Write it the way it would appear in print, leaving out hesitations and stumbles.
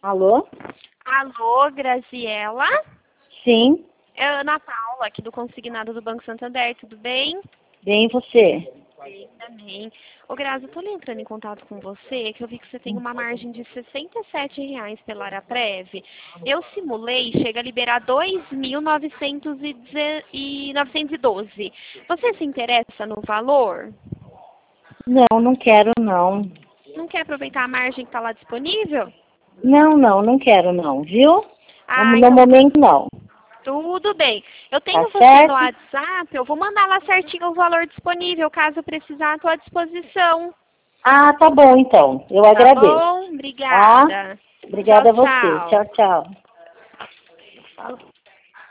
Alô? Alô, Graziela? Sim, É a Ana Paula, aqui do Consignado do Banco Santander, tudo bem? bem e você? Bem também. Ô, Grazi, eu tô entrando em contato com você, que eu vi que você tem uma margem de R$ 67 pela Araprev. Eu simulei, chega a liberar 2.912. Você se interessa no valor? Não, não quero não. Não quer aproveitar a margem que está lá disponível? Não quero não, viu? Ah, No então momento não. tudo bem. Eu Tá tenho você no certo? WhatsApp, eu vou mandar lá certinho o valor disponível, caso precisar, estou à disposição. Ah, tá bom então. Eu Tá agradeço. bom? Tá? Obrigada. Tchau, Obrigada a você. tchau. Tchau, tchau.